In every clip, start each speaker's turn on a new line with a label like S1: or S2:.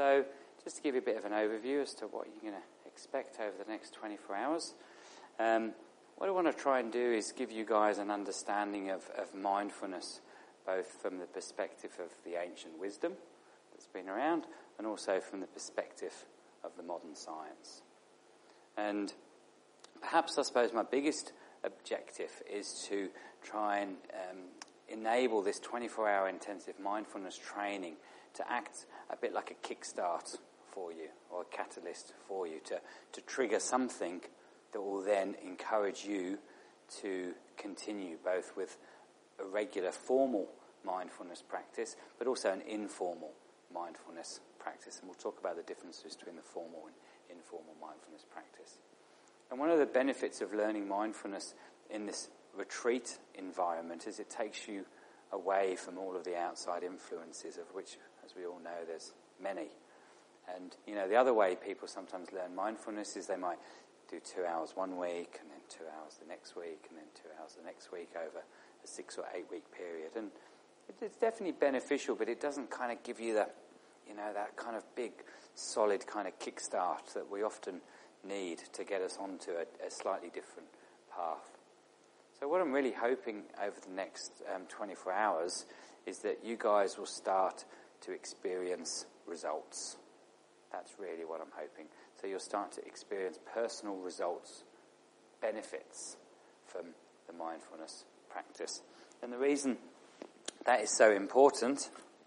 S1: So just to give you a bit of an overview as to what you're going to expect over the next 24 hours, what I want to try and do is give you guys an understanding of mindfulness, both from the perspective of the ancient wisdom that's been around and also from the perspective of the modern science. And perhaps, I suppose, my biggest objective is to try and enable this 24-hour intensive mindfulness training to act a bit like a kickstart for you, or a catalyst for you, to trigger something that will then encourage you to continue both with a regular formal mindfulness practice, but also an informal mindfulness practice. And we'll talk about the differences between the formal and informal mindfulness practice. And one of the benefits of learning mindfulness in this retreat environment is it takes you away from all of the outside influences, of which, as we all know, there's many. And, the other way people sometimes learn mindfulness is they might do 2 hours one week, and then 2 hours the next week, and then 2 hours the next week over a 6 or 8 week period. And it's definitely beneficial, but it doesn't kind of give you that kind of big, solid kind of kickstart that we often need to get us onto a slightly different path. So what I'm really hoping over the next 24 hours is that you guys will start to experience results. That's really what I'm hoping. So you'll start to experience personal results, benefits from the mindfulness practice. And the reason that is so important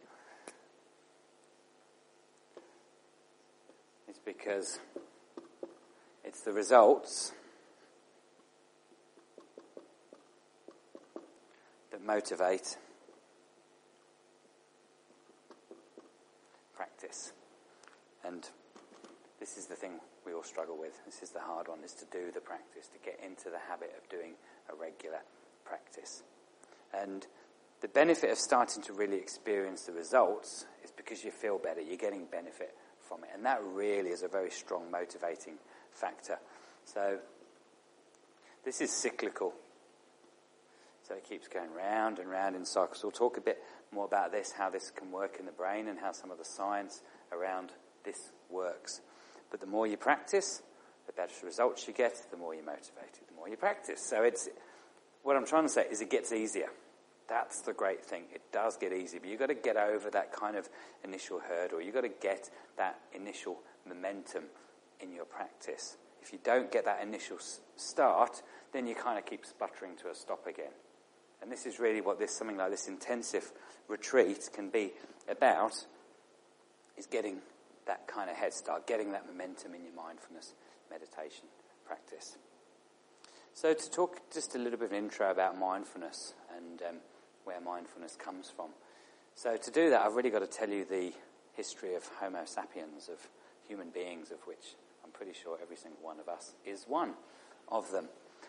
S1: is because it's the results that motivate practice. And this is the thing we all struggle with. This is the hard one, is to do the practice, to get into the habit of doing a regular practice. And the benefit of starting to really experience the results is because you feel better, you're getting benefit from it. And that really is a very strong motivating factor. So this is cyclical. So it keeps going round and round in cycles. We'll talk a bit more about this, how this can work in the brain and how some of the science around this works. But the more you practice, the better results you get, the more you're motivated, the more you practice. So what I'm trying to say is it gets easier. That's the great thing. It does get easier, but you've got to get over that kind of initial hurdle. You've got to get that initial momentum in your practice. If you don't get that initial start, then you kind of keep sputtering to a stop again. And this is really what something like this intensive retreat can be about, is getting that kind of head start, getting that momentum in your mindfulness meditation practice. So to talk just a little bit of an intro about mindfulness and where mindfulness comes from. So to do that, I've really got to tell you the history of Homo sapiens, of human beings, of which I'm pretty sure every single one of us is one of them.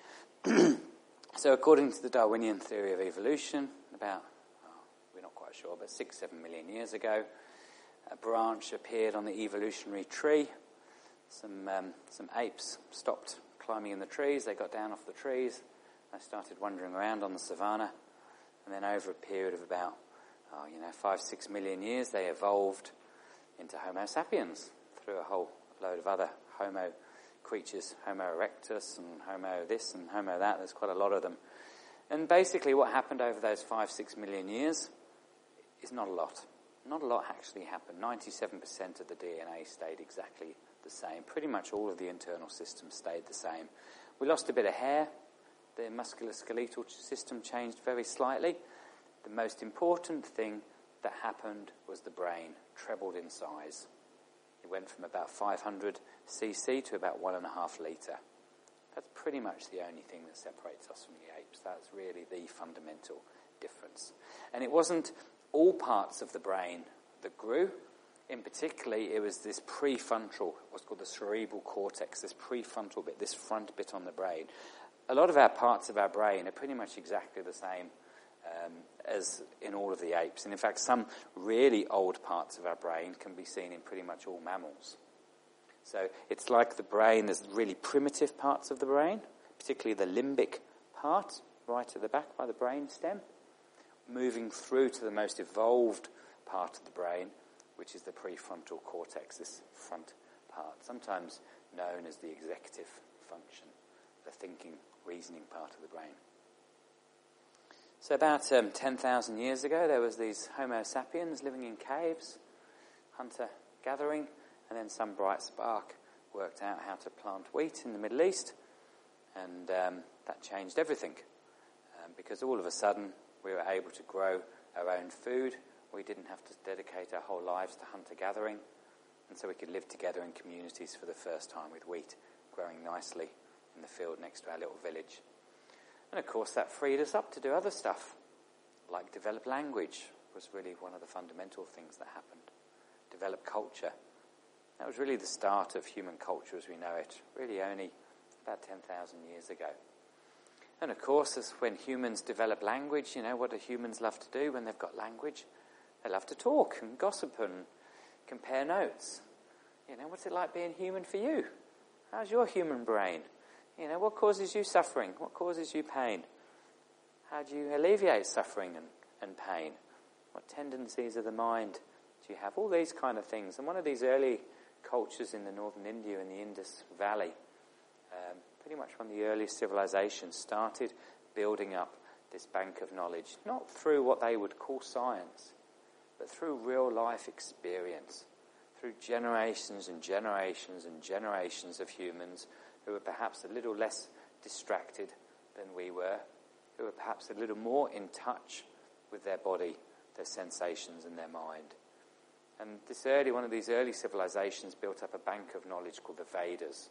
S1: So according to the Darwinian theory of evolution, about, we're not quite sure, but 6-7 million years ago, a branch appeared on the evolutionary tree. Some apes stopped climbing in the trees. They got down off the trees. They started wandering around on the savannah. And then over a period of about, 5-6 million years, they evolved into Homo sapiens through a whole load of other Homo creatures, Homo erectus and Homo this and Homo that. There's quite a lot of them. And basically what happened over those 5-6 million years is not a lot. Not a lot actually happened. 97% of the DNA stayed exactly the same. Pretty much all of the internal systems stayed the same. We lost a bit of hair. The musculoskeletal system changed very slightly. The most important thing that happened was the brain trebled in size. It went from about 500 cc to about 1.5 litre. That's pretty much the only thing that separates us from the apes. That's really the fundamental difference. And it wasn't all parts of the brain that grew. In particular, it was this prefrontal, what's called the cerebral cortex, this prefrontal bit, this front bit on the brain. A lot of our parts of our brain are pretty much exactly the same as in all of the apes. And in fact, some really old parts of our brain can be seen in pretty much all mammals. So it's like the brain, there's really primitive parts of the brain, particularly the limbic part, right at the back by the brain stem, moving through to the most evolved part of the brain, which is the prefrontal cortex, this front part, sometimes known as the executive function, the thinking, reasoning part of the brain. So about 10,000 years ago, there was these Homo sapiens living in caves, hunter-gathering, and then some bright spark worked out how to plant wheat in the Middle East, and that changed everything, because all of a sudden we were able to grow our own food. We didn't have to dedicate our whole lives to hunter-gathering, and so we could live together in communities for the first time with wheat growing nicely in the field next to our little village. And of course that freed us up to do other stuff, like develop language was really one of the fundamental things that happened. Develop culture. That was really the start of human culture as we know it, really only about 10,000 years ago. And of course, as when humans develop language, what do humans love to do when they've got language? They love to talk and gossip and compare notes. What's it like being human for you? How's your human brain? What causes you suffering? What causes you pain? How do you alleviate suffering and pain? What tendencies of the mind do you have? All these kind of things. And one of these early cultures in the northern India, in the Indus Valley, pretty much one of the earliest civilizations, started building up this bank of knowledge, not through what they would call science, but through real life experience, through generations and generations and generations of humans who were perhaps a little less distracted than we were, who were perhaps a little more in touch with their body, their sensations and their mind. And one of these early civilizations built up a bank of knowledge called the Vedas.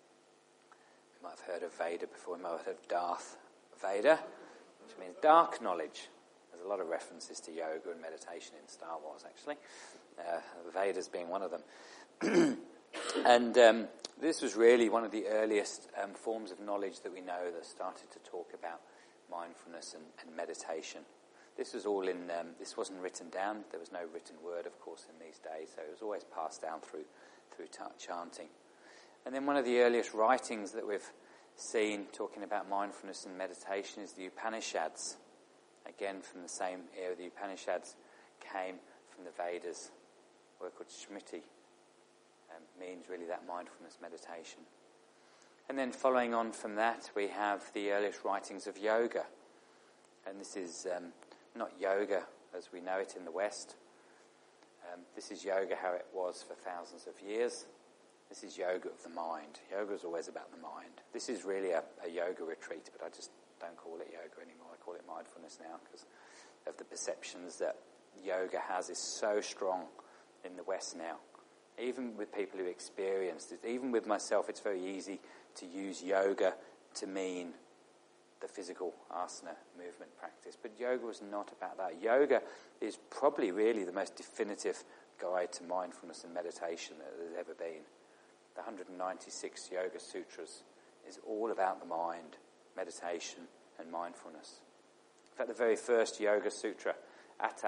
S1: You might have heard of Veda before, you might have heard of Darth Vader, which means dark knowledge. There's a lot of references to yoga and meditation in Star Wars, actually. Vedas being one of them. And this was really one of the earliest forms of knowledge that we know that started to talk about mindfulness and meditation. This was all in, this wasn't written down. There was no written word, of course, in these days, so it was always passed down through chanting. And then one of the earliest writings that we've seen talking about mindfulness and meditation is the Upanishads. Again, from the same era, the Upanishads came from the Vedas. A word called Smriti means really that mindfulness meditation. And then following on from that, we have the earliest writings of yoga. And this is not yoga as we know it in the West. This is yoga how it was for thousands of years. This is yoga of the mind. Yoga is always about the mind. This is really a yoga retreat, but I just don't call it yoga anymore. I call it mindfulness now because of the perceptions that yoga has is so strong in the West now. Even with people who experienced it, even with myself, it's very easy to use yoga to mean the physical asana movement practice. But yoga was not about that. Yoga is probably really the most definitive guide to mindfulness and meditation that there's ever been. The 196 Yoga Sutras is all about the mind, meditation and mindfulness. In fact, the very first Yoga Sutra, Atta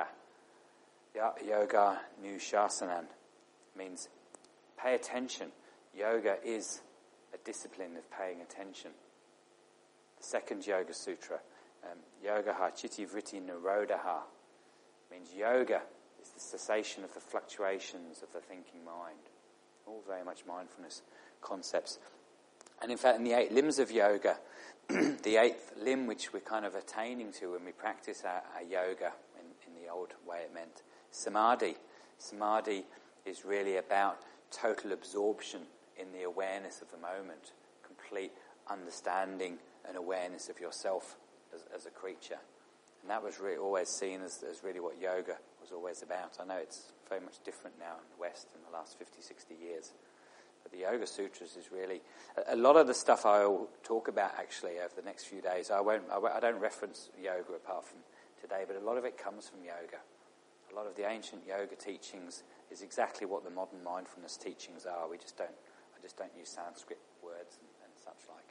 S1: Yoga Nushasana, means pay attention. Yoga is a discipline of paying attention. The second Yoga Sutra, Yogaha Chitti Vritti Nirodha, means yoga is the cessation of the fluctuations of the thinking mind. All very much mindfulness concepts. And in fact, in the 8 limbs of yoga, the 8th limb which we're kind of attaining to when we practice our yoga in the old way it meant, samadhi. Samadhi is really about total absorption in the awareness of the moment, complete understanding and awareness of yourself as a creature. And that was really always seen as really what yoga was always about. I know it's very much different now in the West in the last 50, 60 years. But the Yoga Sutras is really... A lot of the stuff I'll talk about actually over the next few days, I don't reference yoga apart from today, but a lot of it comes from yoga. A lot of the ancient yoga teachings is exactly what the modern mindfulness teachings are. I just don't use Sanskrit words and such like.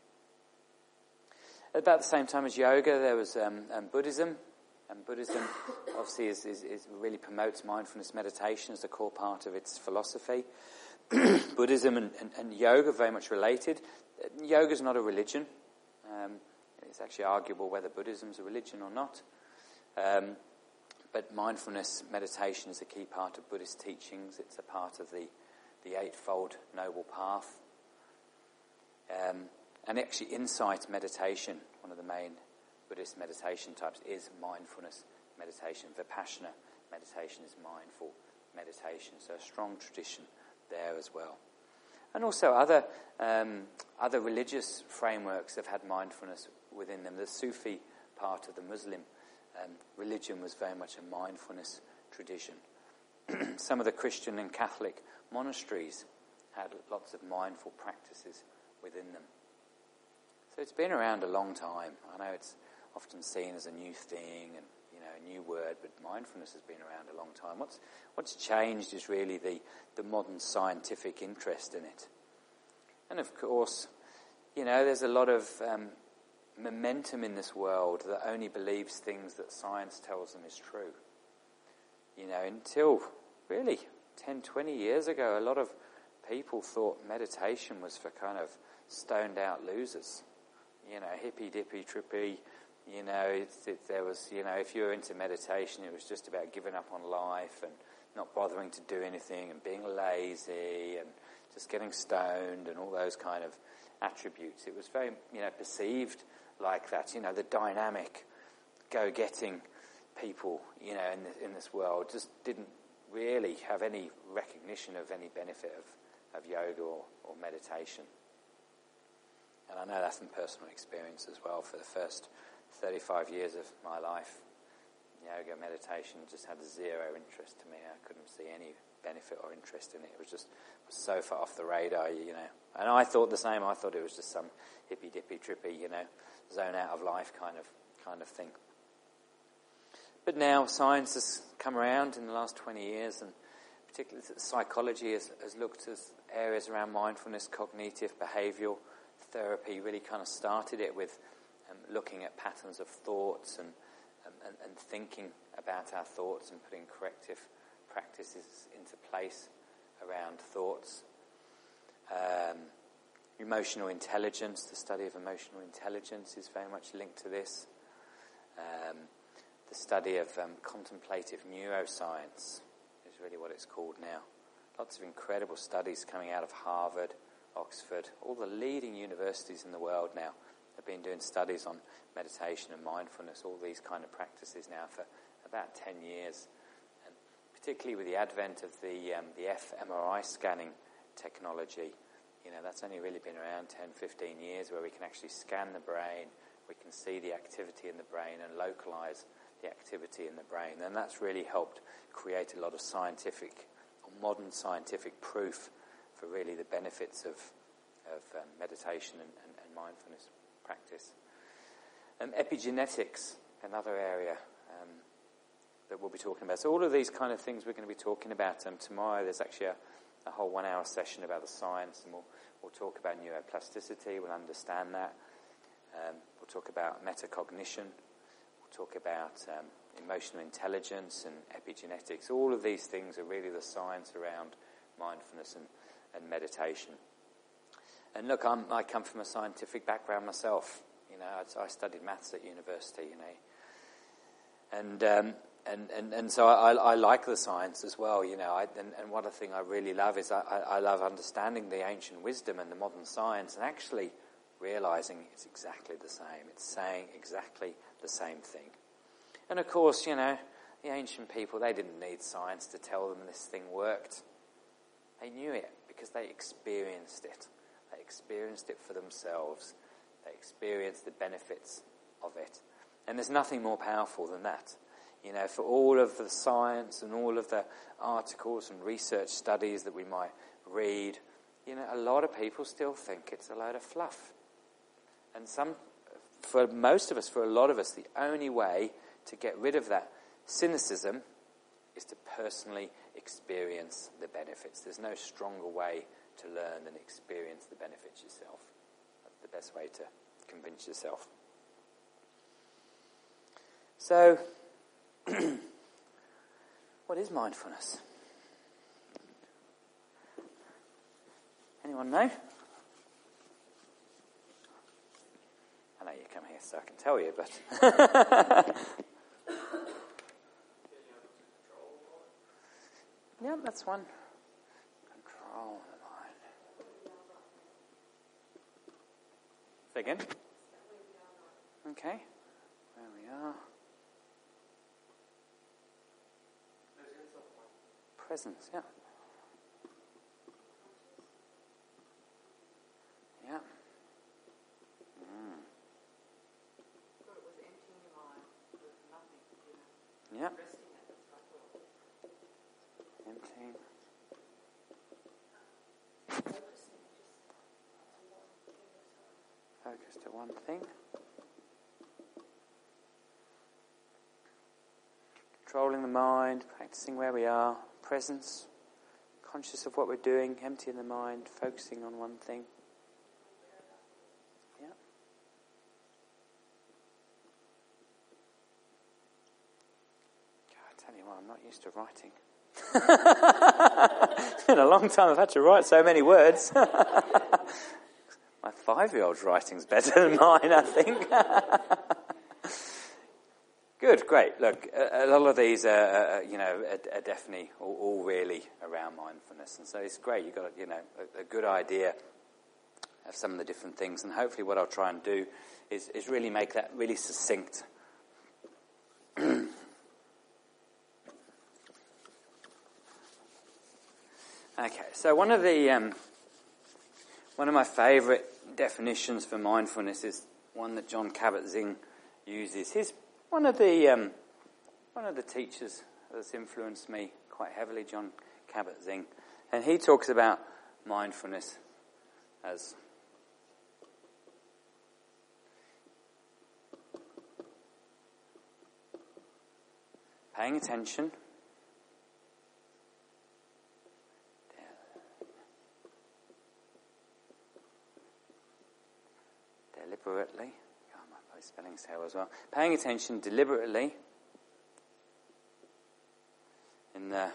S1: At about the same time as yoga, there was Buddhism. And Buddhism obviously is really promotes mindfulness meditation as a core part of its philosophy. Buddhism and yoga are very much related. Yoga is not a religion. It's actually arguable whether Buddhism is a religion or not. But mindfulness meditation is a key part of Buddhist teachings. It's a part of the Eightfold Noble Path. And actually insight meditation, one of the main Buddhist meditation types, is mindfulness meditation. Vipassana meditation is mindful meditation. So a strong tradition there as well. And also other religious frameworks have had mindfulness within them. The Sufi part of the Muslim religion was very much a mindfulness tradition. Some of the Christian and Catholic monasteries had lots of mindful practices within them. So it's been around a long time. I know it's often seen as a new thing and a new word, but mindfulness has been around a long time. What's changed is really the modern scientific interest in it. And of course, there's a lot of momentum in this world that only believes things that science tells them is true. Until really 10, 20 years ago, a lot of people thought meditation was for kind of stoned out losers. Hippy dippy trippy. There was, if you were into meditation, it was just about giving up on life and not bothering to do anything and being lazy and just getting stoned and all those kind of attributes. It was very, perceived like that. The dynamic, go-getting people, in this world just didn't really have any recognition of any benefit of yoga or meditation. And I know that from personal experience as well. For the first 35 years of my life, yoga, meditation just had zero interest to me. I couldn't see any benefit or interest in it. It was so far off the radar, And I thought the same. I thought it was just some hippy-dippy, trippy, zone out of life kind of thing. But now science has come around in the last 20 years, and particularly psychology has looked at areas around mindfulness, cognitive, behavioural therapy. Really kind of started it with looking at patterns of thoughts and thinking about our thoughts and putting corrective practices into place around thoughts. Emotional intelligence, the study of emotional intelligence is very much linked to this. The study of contemplative neuroscience is really what it's called now. Lots of incredible studies coming out of Harvard, Oxford, all the leading universities in the world now have been doing studies on meditation and mindfulness, all these kind of practices now for about 10 years. And particularly with the advent of the fMRI scanning technology, that's only really been around 10, 15 years, where we can actually scan the brain, we can see the activity in the brain and localize the activity in the brain. And that's really helped create a lot of modern scientific proof for really the benefits of meditation and mindfulness practice. Epigenetics, another area that we'll be talking about. So all of these kind of things we're going to be talking about. Tomorrow there's actually a whole 1 hour session about the science, and we'll talk about neuroplasticity, we'll understand that. We'll talk about metacognition, we'll talk about emotional intelligence and epigenetics. All of these things are really the science around mindfulness and meditation. And look, I come from a scientific background myself. I studied maths at university, and so I like the science as well, and one thing I really love is I love understanding the ancient wisdom and the modern science and actually realizing it's exactly the same. It's saying exactly the same thing. And of course, the ancient people, they didn't need science to tell them this thing worked. They knew it because they experienced it. They experienced it for themselves. They experienced the benefits of it. And there's nothing more powerful than that. For all of the science and all of the articles and research studies that we might read, a lot of people still think it's a load of fluff. And for most of us, for a lot of us, the only way to get rid of that cynicism is to personally experience the benefits. There's no stronger way to learn than experience the benefits yourself. That's the best way to convince yourself. So, what is mindfulness? Anyone know? I know you come here so I can tell you, but... that's one. Control the mind. Say again. Okay. Where we are. Presence, yeah. Yeah.
S2: Thought it was emptying your mind with nothing,
S1: Yeah.
S2: resting it, that's what I thought.
S1: Emptying. Focus to one thing. Controlling the mind, practicing where we are, presence, conscious of what we're doing, emptying the mind, focusing on one thing. Yeah. God, I tell you what, I'm not used to writing. It's been a long time I've had to write so many words. My 5-year-old's writing's better than mine, I think. Good, great. Look, a lot of these are definitely all really around mindfulness, and so it's great. You've got, a good idea of some of the different things, and hopefully, what I'll try and do is really make that really succinct. Okay, so one of my favourite definitions for mindfulness is one that Jon Kabat-Zinn uses. He's one of the teachers that's influenced me quite heavily, Jon Kabat-Zinn, and he talks about mindfulness as paying attention, deliberately. Oh, my spelling's terrible as well. Paying attention deliberately in the.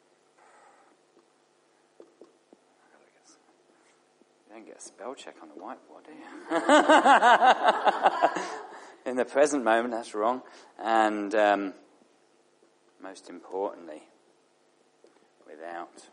S1: You don't get a spell check on the whiteboard, do you? In the present moment, that's wrong. And most importantly, without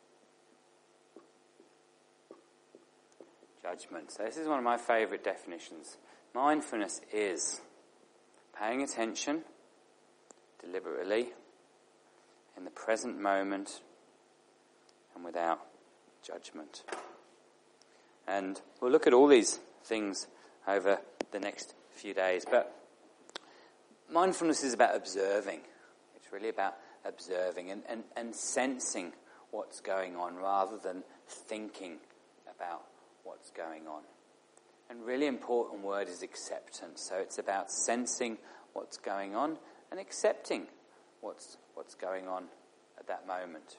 S1: judgment. So this is one of my favourite definitions. Mindfulness is paying attention deliberately in the present moment and without judgment. And we'll look at all these things over the next few days. But mindfulness is about observing. It's really about observing and sensing what's going on rather than thinking about what's going on. And really important word is acceptance. So it's about sensing what's going on and accepting what's going on at that moment.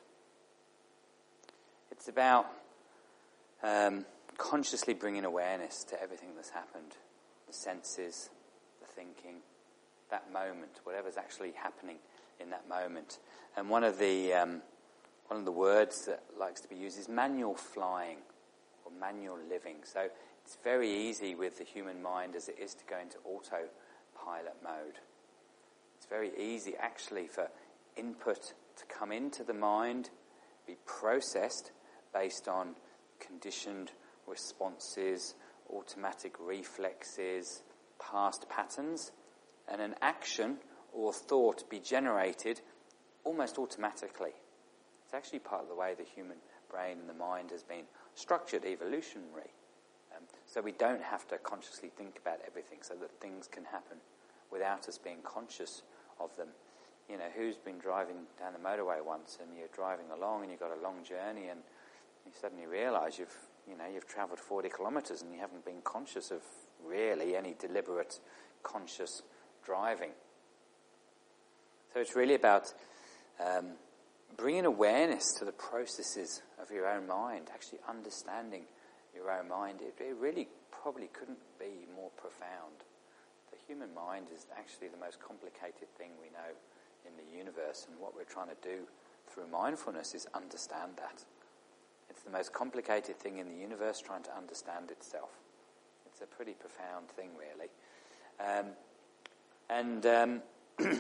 S1: It's about consciously bringing awareness to everything that's happened, the senses, the thinking, that moment, whatever's actually happening in that moment. And one of the words that likes to be used is manual flying or manual living. So it's very easy with the human mind as it is to go into autopilot mode. It's very easy actually for input to come into the mind, be processed based on conditioned responses, automatic reflexes, past patterns, and an action or thought be generated almost automatically. It's actually part of the way the human brain and the mind has been structured evolutionary. So we don't have to consciously think about everything so that things can happen without us being conscious of them. You know, who's been driving down the motorway once and you're driving along and you've got a long journey and you suddenly realise you've travelled 40 kilometres and you haven't been conscious of really any deliberate conscious driving. So it's really about bringing awareness to the processes of your own mind, actually understanding your own mind. It really probably couldn't be more profound. The human mind is actually the most complicated thing we know in the universe, and what we're trying to do through mindfulness is understand that. It's the most complicated thing in the universe, trying to understand itself. It's a pretty profound thing, really.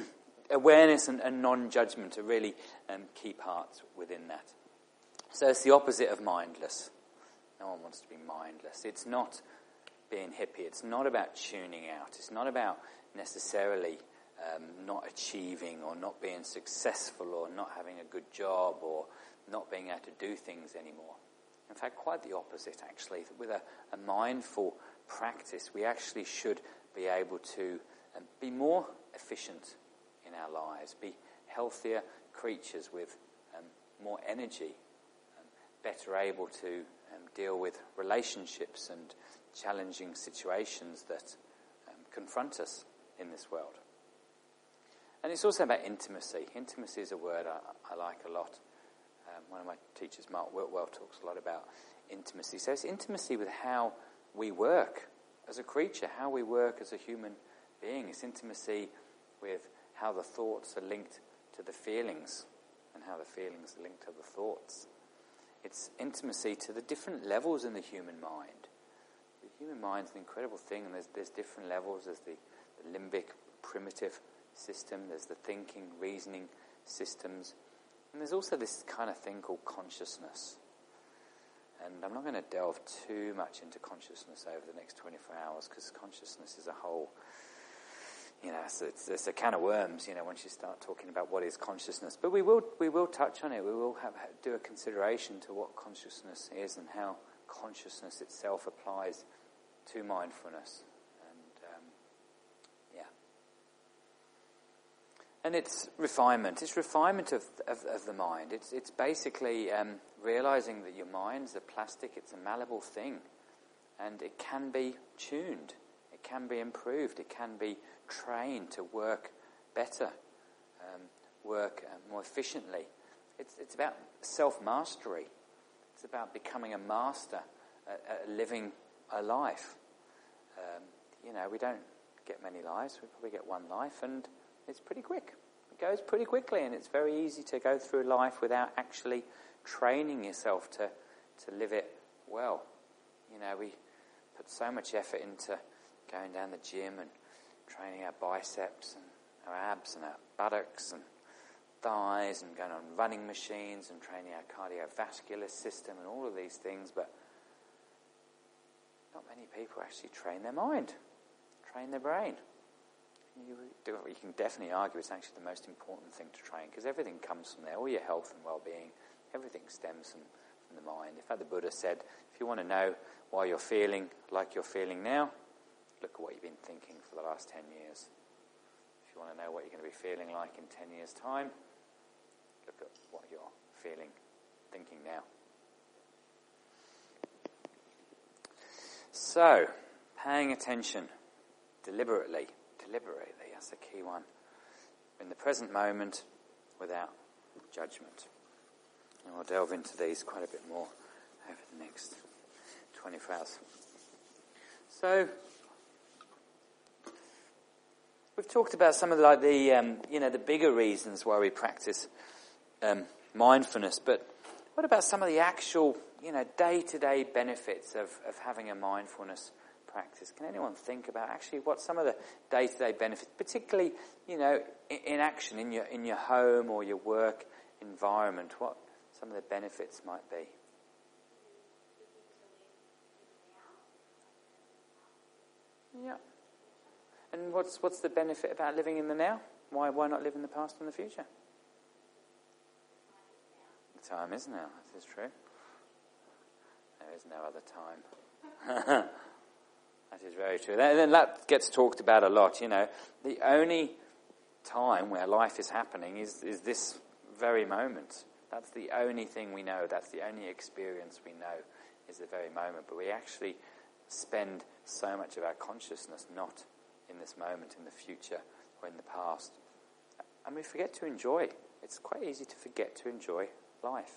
S1: awareness and non-judgment are really key parts within that. So it's the opposite of mindless. No one wants to be mindless. It's not being hippie. It's not about tuning out. It's not about necessarily not achieving or not being successful or not having a good job or not being able to do things anymore. In fact, quite the opposite, actually. With a mindful practice, we actually should be able to be more efficient in our lives, be healthier creatures with more energy, better able to deal with relationships and challenging situations that confront us in this world. And it's also about intimacy. Intimacy is a word I like a lot. One of my teachers, Mark Whitwell, talks a lot about intimacy. So it's intimacy with how we work as a creature, how we work as a human being. It's intimacy with how the thoughts are linked to the feelings and how the feelings are linked to the thoughts. It's intimacy to the different levels in the human mind. The human mind's an incredible thing, and there's different levels. There's the limbic, primitive system. There's the thinking, reasoning systems. And there's also this kind of thing called consciousness. And I'm not going to delve too much into consciousness over the next 24 hours because consciousness is a whole, it's a can of worms, once you start talking about what is consciousness. But we will touch on it. We will do a consideration to what consciousness is and how consciousness itself applies to mindfulness. And it's refinement. It's refinement of the mind. It's basically realizing that your mind's a plastic. It's a malleable thing, and it can be tuned. It can be improved. It can be trained to work better, work more efficiently. It's about self-mastery. It's about becoming a master at living a life. We don't get many lives. We probably get one life, and it's pretty quick. It goes pretty quickly, and it's very easy to go through life without actually training yourself to live it well. We put so much effort into going down the gym and training our biceps and our abs and our buttocks and thighs and going on running machines and training our cardiovascular system and all of these things, but not many people actually train their mind, train their brain. You can definitely argue it's actually the most important thing to train because everything comes from there. All your health and well-being, everything stems from the mind. In fact, the Buddha said, if you want to know why you're feeling like you're feeling now, look at what you've been thinking for the last 10 years. If you want to know what you're going to be feeling like in 10 years' time, look at what you're thinking now. So, paying attention deliberately, that's the key one. In the present moment, without judgment. And we'll delve into these quite a bit more over the next 24 hours. So, we've talked about some of the bigger reasons why we practice mindfulness, but what about some of the actual, day-to-day benefits of having a mindfulness practice? Can anyone think about actually what some of the day-to-day benefits, particularly, in action in your home or your work environment, what some of the benefits might be? Yeah. And what's the benefit about living in the now? Why not live in the past and the future? The time is now. That is true. There is no other time. That is very true. And that gets talked about a lot. The only time where life is happening is this very moment. That's the only thing we know. That's the only experience we know is the very moment. But we actually spend so much of our consciousness not in this moment, in the future, or in the past. And we forget to enjoy. It's quite easy to forget to enjoy life.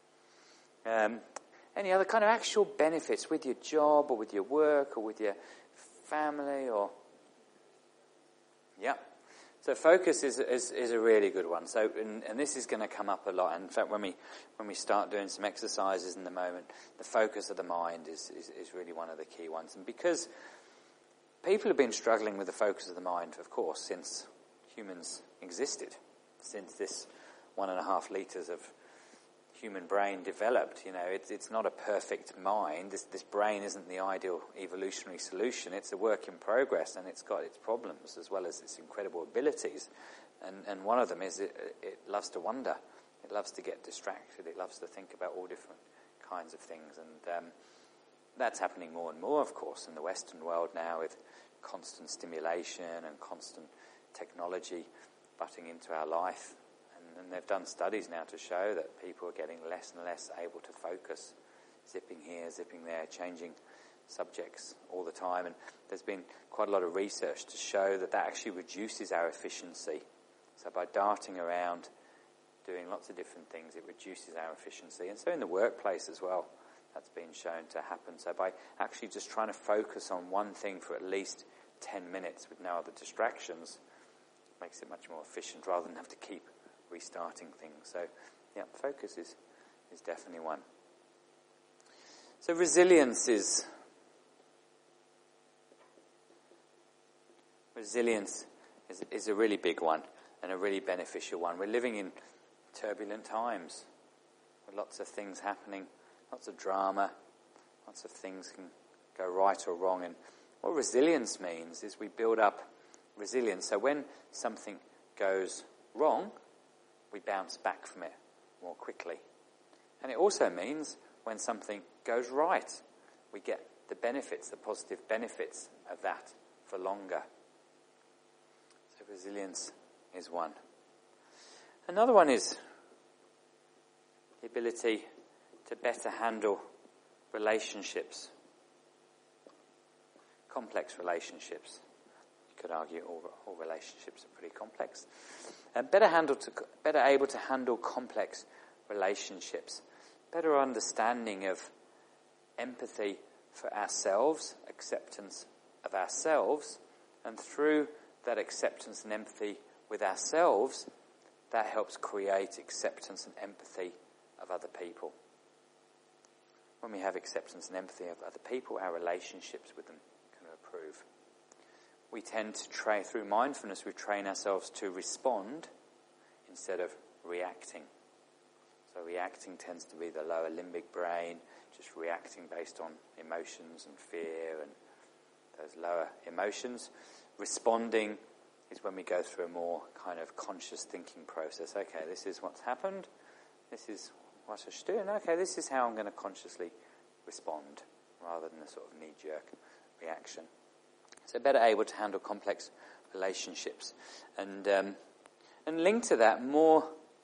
S1: Any other kind of actual benefits with your job or with your work or with your family or... Yeah. So focus is a really good one. So, and this is going to come up a lot. And in fact, when we start doing some exercises in the moment, the focus of the mind is really one of the key ones. And because people have been struggling with the focus of the mind, of course, since humans existed since this 1.5 litres of human brain developed. It's not a perfect mind. This brain isn't the ideal evolutionary solution. It's a work in progress, and it's got its problems as well as its incredible abilities. And one of them is it loves to wonder. It loves to get distracted. It loves to think about all different kinds of things. And that's happening more and more, of course, in the Western world now, with constant stimulation and constant technology butting into our life. And they've done studies now to show that people are getting less and less able to focus, zipping here, zipping there, changing subjects all the time. And there's been quite a lot of research to show that actually reduces our efficiency. So by darting around, doing lots of different things, it reduces our efficiency. And so in the workplace as well, that's been shown to happen. So by actually just trying to focus on one thing for at least 10 minutes with no other distractions, makes it much more efficient rather than have to keep restarting things. So, focus is definitely one. So resilience is a really big one and a really beneficial one. We're living in turbulent times with lots of things happening, lots of drama, lots of things can go right or wrong. And what resilience means is we build up resilience. So when something goes wrong, we bounce back from it more quickly. And it also means when something goes right, we get the benefits, the positive benefits of that for longer. So resilience is one. Another one is the ability to better handle relationships, complex relationships. You could argue all relationships are pretty complex. And better able to handle complex relationships, better understanding of empathy for ourselves, acceptance of ourselves, and through that acceptance and empathy with ourselves, that helps create acceptance and empathy of other people. When we have acceptance and empathy of other people, our relationships with them can improve. We tend to train, through mindfulness, we train ourselves to respond instead of reacting. So reacting tends to be the lower limbic brain, just reacting based on emotions and fear and those lower emotions. Responding is when we go through a more kind of conscious thinking process. Okay, this is what's happened. This is what I should do. And okay, this is how I'm going to consciously respond rather than a sort of knee-jerk reaction. So better able to handle complex relationships. And linked to that, more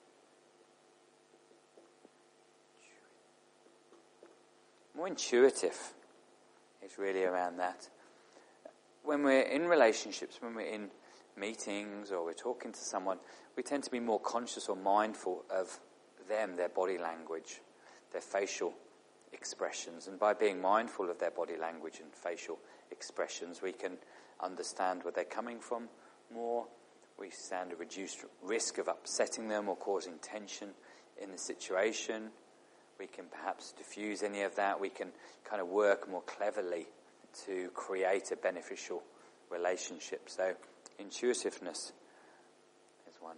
S1: intuitive is really around that. When we're in relationships, when we're in meetings or we're talking to someone, we tend to be more conscious or mindful of them, their body language, their facial expressions. And by being mindful of their body language and facial expressions, we can understand where they're coming from more. We stand a reduced risk of upsetting them or causing tension in the situation. We can perhaps diffuse any of that. We can kind of work more cleverly to create a beneficial relationship. So intuitiveness is one.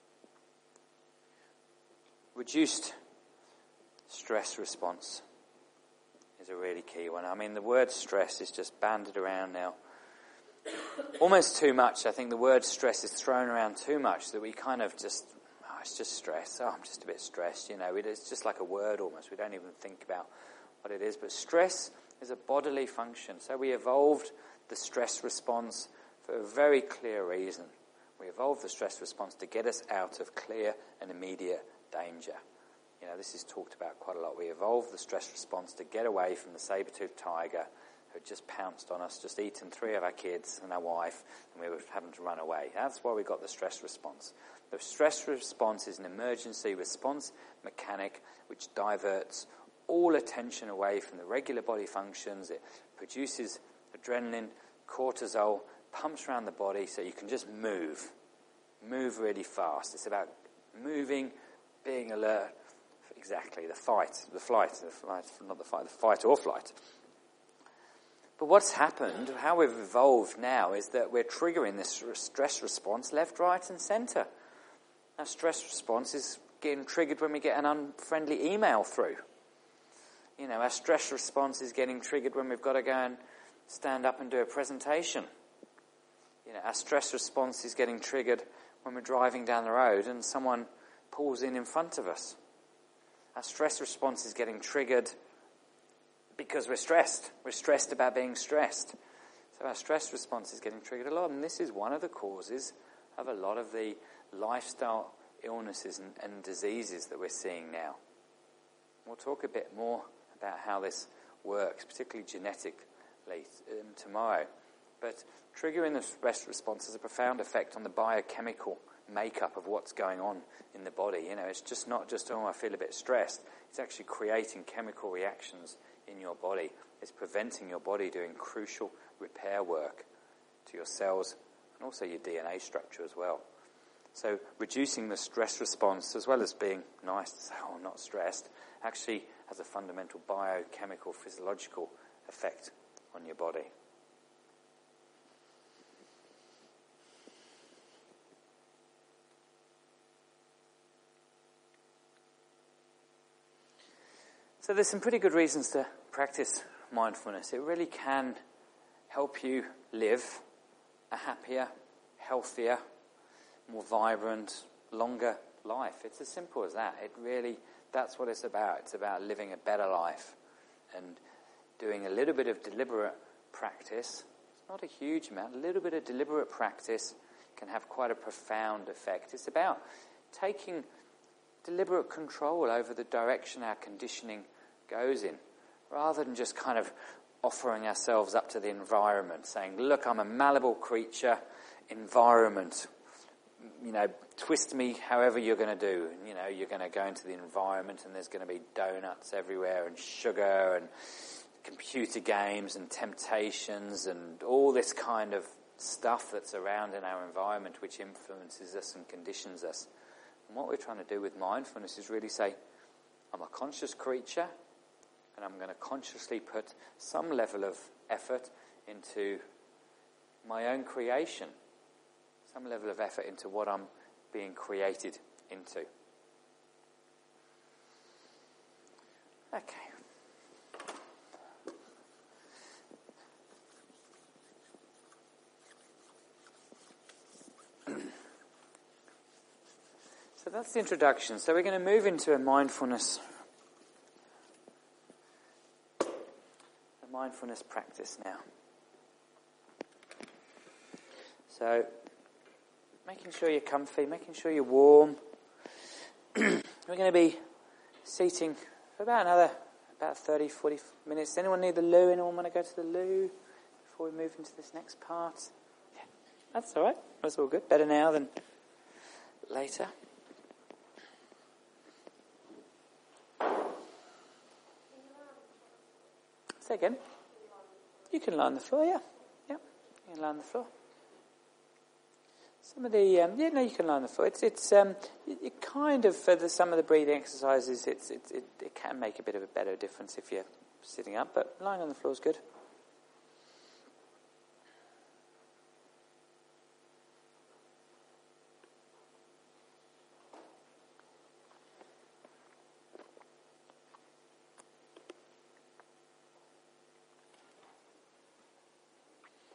S1: Reduced stress response is a really key one. I mean, the word stress is just banded around now almost too much. I think the word stress is thrown around too much that we kind of just, it's just stress. I'm just a bit stressed, It's just like a word almost. We don't even think about what it is. But stress is a bodily function. So we evolved the stress response for a very clear reason. We evolved the stress response to get us out of clear and immediate danger. This is talked about quite a lot. We evolved the stress response to get away from the saber-toothed tiger who had just pounced on us, just eaten 3 of our kids and our wife, and we were having to run away. That's why we got the stress response. The stress response is an emergency response mechanic which diverts all attention away from the regular body functions. It produces adrenaline, cortisol, pumps around the body so you can just move really fast. It's about moving, being alert. Exactly, the fight or flight. But what's happened, how we've evolved now, is that we're triggering this stress response left, right and centre. Our stress response is getting triggered when we get an unfriendly email through. Our stress response is getting triggered when we've got to go and stand up and do a presentation. Our stress response is getting triggered when we're driving down the road and someone pulls in front of us. Our stress response is getting triggered because we're stressed. We're stressed about being stressed. So our stress response is getting triggered a lot, and this is one of the causes of a lot of the lifestyle illnesses and diseases that we're seeing now. We'll talk a bit more about how this works, particularly genetically, tomorrow. But triggering the stress response has a profound effect on the biochemical makeup of what's going on in the body. It's just not just, I feel a bit stressed. It's actually creating chemical reactions in your body. It's preventing your body doing crucial repair work to your cells and also your DNA structure as well. So reducing the stress response, as well as being nice to say, I'm not stressed, actually has a fundamental biochemical, physiological effect on your body. So there's some pretty good reasons to practice mindfulness. It really can help you live a happier, healthier, more vibrant, longer life. It's as simple as that. That's what it's about. It's about living a better life and doing a little bit of deliberate practice. It's not a huge amount. A little bit of deliberate practice can have quite a profound effect. It's about taking deliberate control over the direction our conditioning goes in, rather than just kind of offering ourselves up to the environment, saying, look, I'm a malleable creature, environment, twist me however you're going to do. You're going to go into the environment and there's going to be donuts everywhere and sugar and computer games and temptations and all this kind of stuff that's around in our environment which influences us and conditions us. And what we're trying to do with mindfulness is really say, I'm a conscious creature, and I'm going to consciously put some level of effort into my own creation, some level of effort into what I'm being created into. Okay. So that's the introduction. So we're going to move into a mindfulness practice now. So, making sure you're comfy, making sure you're warm. We're going to be seating for about 30, 40 minutes. Anyone need the loo? Anyone want to go to the loo before we move into this next part? Yeah, that's all right. That's all good. Better now than later. Say again. You can lie on the floor, yeah. You can lie on the floor. Some of the, you can lie on the floor. It's it kind of, for some of the breathing exercises, it can make a bit of a better difference if you're sitting up, but lying on the floor is good.